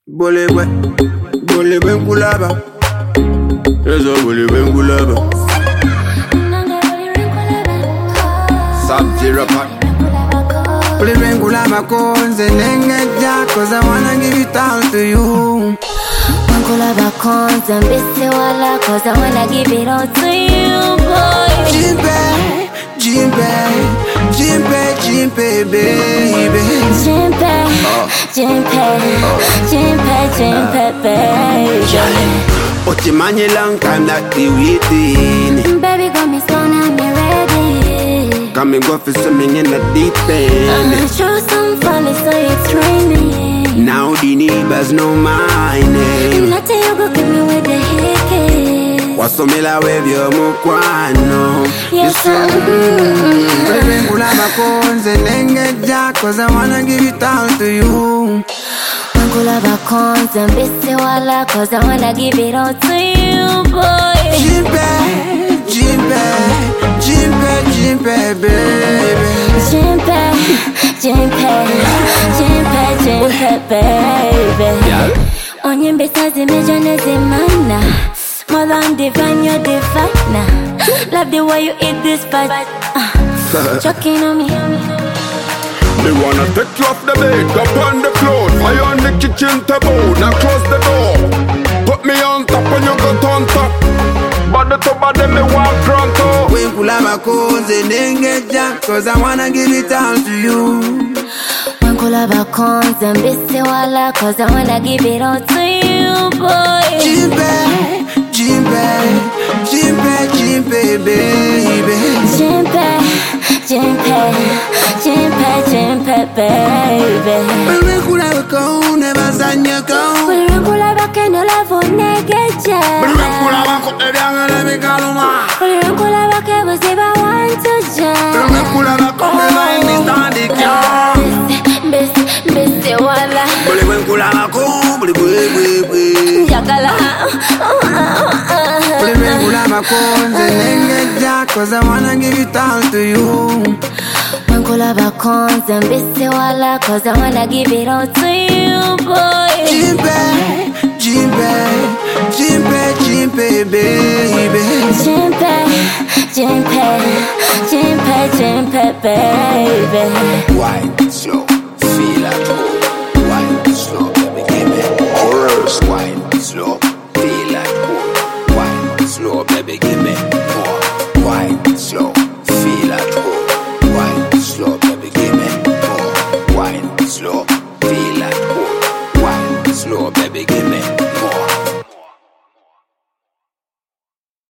Bolebwe, bolebwe nkulaba. Ezo bolebwe nkulaba. Sub-Zero Pack. Bolebwe nkulaba konze nengeja, 'cause I wanna give it all to you. Nkulaba konze mbese wala, 'cause I wanna give it all to you, boy. Jimpe, Jimpe, Jimpe, Jimpe, baby. Jimpe, Jimpe, Jimpe, Jimpe, baby. Otimanye long time that we waiting. Baby, got me slow, now me ready. Come and go for swimming in the deep end. Show some fun, so it's raining. Now the neighbors know my name. Nothing you go give me with the hickey. Wasomela webyo mukwano. Yes, sir. Bolebwe nkulaba konze nengeja, 'cause I wanna give it all to you. Nkulaba konze mbese wala, 'cause I wanna give it all to you, boy. Jimpe, Jimpe, Jimpe, Jimpe, baby. Jimpe, Jimpe, Jimpe, Jimpe, baby. Onye mbesa zimeja nezimana. More than divine, you're divine. Love the way you eat this fat. Choking on me. Me wanna take you off the bed, up on the floor, fire on the kitchen table, now close the door. Put me on top and you got on top. Body to body, me walk front to. Bolebwe nkulaba konze nengeja, 'cause I wanna give it all to you. Nkulaba konze mbese wala, 'cause I wanna give it all to you, boy. Jimpe, Jimpe, Jimpe, Jimpe, baby. Jimpe, Jimpe, Jimpe, Jimpe, baby. Bolebwe nkulaba konze bazanya konze. Nkulaba keno lavo negeja. Bolebwe nkulaba konze byangala mikaluma. Nkulaba ke buziba want to jam. Bolebwe nkulaba konze nainistandika. Mbese wala. Bolebwe nkulaba konze, bolebwe. Jagala. Bolebwe nkulaba konze nengeja, 'cause I wanna give it all to you. Nkulaba konze mbese wala, 'cause I wanna give it all to you, boy. Jimpe, Jimpe, Jimpe, Jimpe, baby. Jimpe, Jimpe, Jimpe, Jimpe, baby. Wine slow, feel at home. Wine slow, baby, give me chorus. Wine slow, feel at home. Wine slow, baby, give me more. Wine slow, feel at home. Wine slow, baby, give me more. Wine slow, feel at home. Wine slow, baby, give me